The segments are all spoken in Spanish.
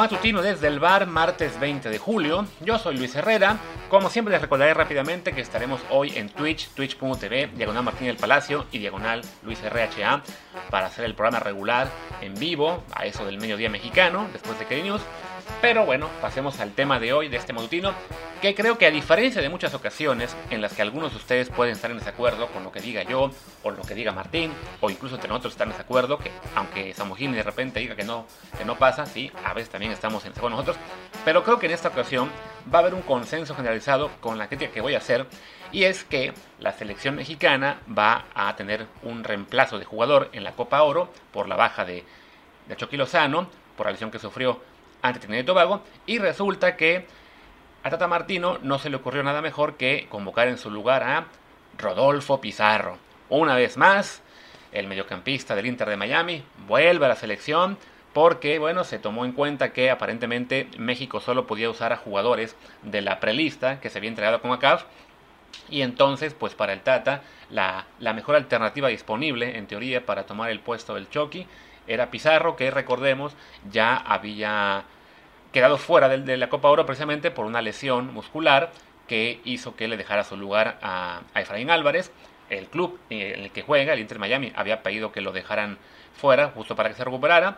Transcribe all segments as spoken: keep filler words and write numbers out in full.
matutino desde el bar, martes veinte de julio. Yo soy Luis Herrera. Como siempre les recordaré rápidamente que estaremos hoy en Twitch, twitch punto tv, diagonal Martín del Palacio y diagonal Luis R H A para hacer el programa regular en vivo a eso del mediodía mexicano, después de K News. Pero bueno, pasemos al tema de hoy de este matutino, que creo que a diferencia de muchas ocasiones en las que algunos de ustedes pueden estar en desacuerdo con lo que diga yo, o lo que diga Martín, o incluso entre nosotros estar en desacuerdo, que aunque Samogini de repente diga que no, que no pasa, sí, a veces también estamos en desacuerdo nosotros, pero creo que en esta ocasión va a haber un consenso generalizado con la crítica que voy a hacer, y es que la selección mexicana va a tener un reemplazo de jugador en la Copa Oro por la baja de, de Chucky Lozano, por la lesión que sufrió ante Trinidad y Tobago, y resulta que a Tata Martino no se le ocurrió nada mejor que convocar en su lugar a Rodolfo Pizarro. Una vez más, el mediocampista del Inter de Miami vuelve a la selección porque, bueno, se tomó en cuenta que aparentemente México solo podía usar a jugadores de la prelista que se había entregado con CONCACAF, y entonces, pues para el Tata, la, la mejor alternativa disponible, en teoría, para tomar el puesto del Chucky era Pizarro, que recordemos ya había quedado fuera de, de la Copa Oro precisamente por una lesión muscular que hizo que le dejara su lugar a, a Efraín Álvarez. El club en el que juega, el Inter Miami, había pedido que lo dejaran fuera justo para que se recuperara.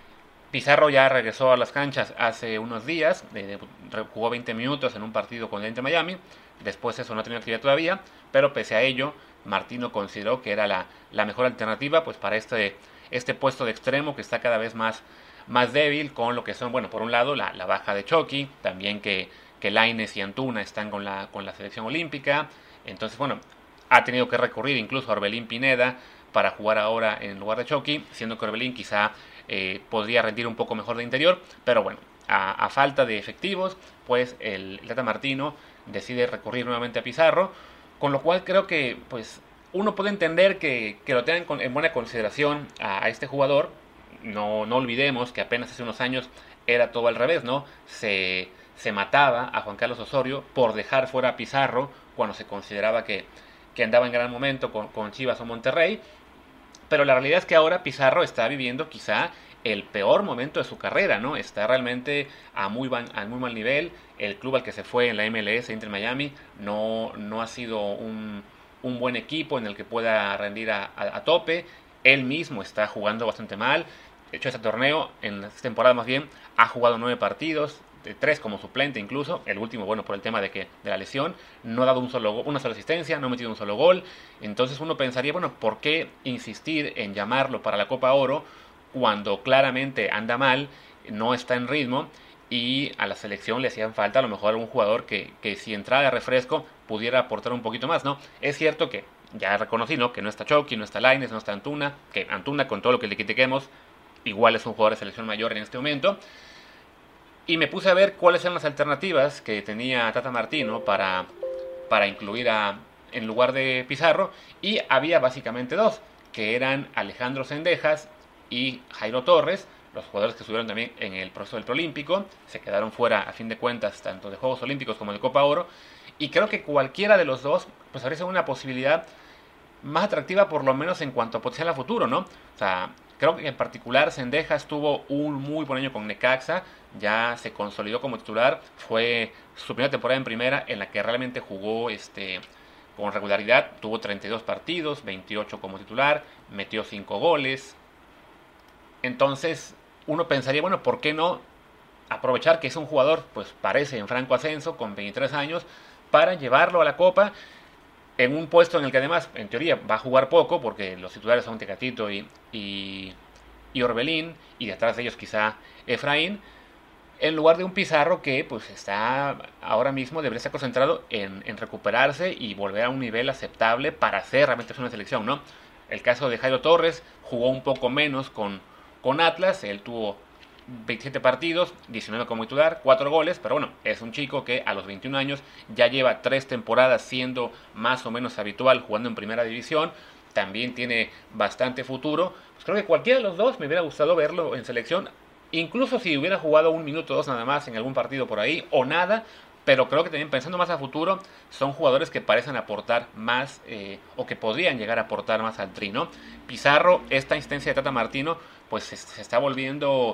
Pizarro ya regresó a las canchas hace unos días, eh, jugó veinte minutos en un partido con el Inter Miami, después eso no tenía actividad todavía, pero pese a ello, Martino consideró que era la, la mejor alternativa pues para este, este puesto de extremo que está cada vez más, más débil con lo que son, bueno, por un lado la, la baja de Chucky, también que, que Lainez y Antuna están con la, con la selección olímpica, entonces bueno, ha tenido que recurrir incluso a Orbelín Pineda para jugar ahora en lugar de Chucky, siendo que Orbelín quizá eh, podría rendir un poco mejor de interior, pero bueno, a, a falta de efectivos, pues el, el Tata Martino decide recurrir nuevamente a Pizarro, con lo cual creo que pues uno puede entender que, que lo tengan en buena consideración a, a este jugador. No, no olvidemos que apenas hace unos años era todo al revés, ¿no? Se, se mataba a Juan Carlos Osorio por dejar fuera a Pizarro cuando se consideraba que, que andaba en gran momento con, con Chivas o Monterrey. Pero la realidad es que ahora Pizarro está viviendo quizá el peor momento de su carrera, ¿no? Está realmente a muy, van, a muy mal nivel. El club al que se fue en la M L S, Inter Miami, no, no ha sido un, un buen equipo en el que pueda rendir a, a, a tope. Él mismo está jugando bastante mal. De hecho, este torneo, en esta temporada más bien, ha jugado nueve partidos, de tres como suplente incluso. El último, bueno, por el tema de que de la lesión, no ha dado un solo, una sola asistencia, no ha metido un solo gol. Entonces uno pensaría, bueno, ¿por qué insistir en llamarlo para la Copa Oro cuando claramente anda mal, no está en ritmo y a la selección le hacían falta a lo mejor un jugador que, que si entrara de refresco pudiera aportar un poquito más, ¿no? Es cierto que ya reconocí, ¿no? Que no está Chucky, no está Lainez, no está Antuna, que Antuna, con todo lo que le critiquemos, igual es un jugador de selección mayor en este momento. Y me puse a ver cuáles eran las alternativas que tenía Tata Martino para, para incluir a, en lugar de Pizarro, y había básicamente dos, que eran Alejandro Zendejas y Jairo Torres, los jugadores que estuvieron también en el proceso del preolímpico, se quedaron fuera a fin de cuentas tanto de Juegos Olímpicos como de Copa Oro, y creo que cualquiera de los dos pues habría sido una posibilidad más atractiva, por lo menos en cuanto a potencial a futuro, ¿no? O sea, creo que en particular Zendejas tuvo un muy buen año con Necaxa, ya se consolidó como titular, fue su primera temporada en primera en la que realmente jugó este, con regularidad, tuvo treinta y dos partidos, veintiocho como titular, metió cinco goles. Entonces uno pensaría, bueno, ¿por qué no aprovechar que es un jugador, pues parece en franco ascenso, con veintitrés años, para llevarlo a la Copa en un puesto en el que además, en teoría, va a jugar poco, porque los titulares son Tecatito y, y, y Orbelín, y detrás de ellos quizá Efraín, en lugar de un Pizarro que pues está ahora mismo, debería estar concentrado en, en recuperarse y volver a un nivel aceptable para hacer realmente una selección, ¿no? El caso de Jairo Torres jugó un poco menos con, con Atlas, él tuvo veintisiete partidos, diecinueve como titular, cuatro goles, pero bueno, es un chico que a los veintiún años ya lleva tres temporadas siendo más o menos habitual jugando en primera división, también tiene bastante futuro. Pues creo que cualquiera de los dos me hubiera gustado verlo en selección, incluso si hubiera jugado un minuto o dos nada más en algún partido por ahí, o nada, pero creo que también pensando más a futuro, son jugadores que parecen aportar más, eh, o que podrían llegar a aportar más al Tri, ¿no? Pizarro, esta insistencia de Tata Martino, pues se, se está volviendo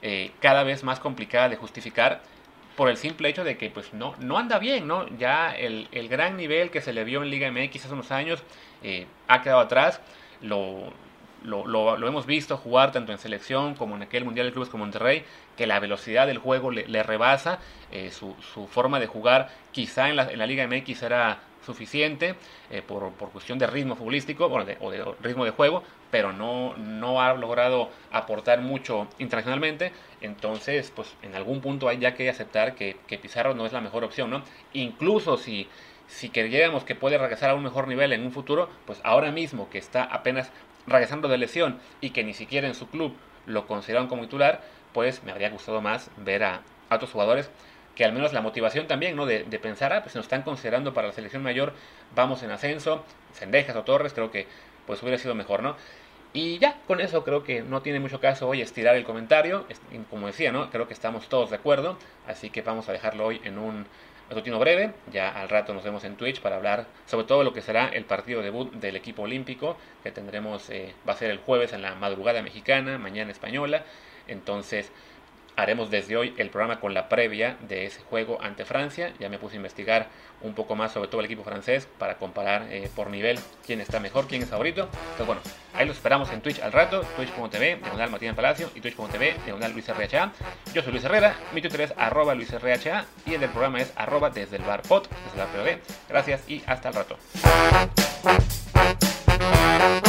eh, cada vez más complicada de justificar por el simple hecho de que pues no, no anda bien, ¿no? Ya el, el gran nivel que se le vio en Liga M X hace unos años eh, ha quedado atrás. Lo, lo, lo, lo hemos visto jugar tanto en selección como en aquel Mundial de Clubes con Monterrey, que la velocidad del juego le, le rebasa. Eh, su, su forma de jugar quizá en la, en la Liga M X era suficiente eh, por, por cuestión de ritmo futbolístico, bueno, de, o de ritmo de juego, pero no, no ha logrado aportar mucho internacionalmente. Entonces, pues en algún punto hay ya que aceptar que, que Pizarro no es la mejor opción, ¿no? Incluso si, si creyéramos que puede regresar a un mejor nivel en un futuro, pues ahora mismo que está apenas regresando de lesión y que ni siquiera en su club lo consideraron como titular, pues me habría gustado más ver a, a otros jugadores que al menos la motivación también, ¿no? De, de pensar, ah, pues nos están considerando para la selección mayor, vamos en ascenso, Cendejas o Torres, creo que pues hubiera sido mejor, ¿no? Y ya, con eso creo que no tiene mucho caso hoy estirar el comentario, como decía, ¿no? Creo que estamos todos de acuerdo, así que vamos a dejarlo hoy en un matutino breve, ya al rato nos vemos en Twitch para hablar sobre todo lo que será el partido debut del equipo olímpico, que tendremos, eh, va a ser el jueves en la madrugada mexicana, mañana española, entonces haremos desde hoy el programa con la previa de ese juego ante Francia. Ya me puse a investigar un poco más sobre todo el equipo francés para comparar eh, por nivel quién está mejor, quién es favorito. Entonces bueno, ahí los esperamos en Twitch al rato, twitch punto tv, diagonal Martín del Palacio y twitch punto tv, diagonal Luis R H A. Yo soy Luis Herrera, mi Twitter es arroba Luis R H A y el del programa es arroba desde el bar pod, desde la P O D. Gracias y hasta el rato.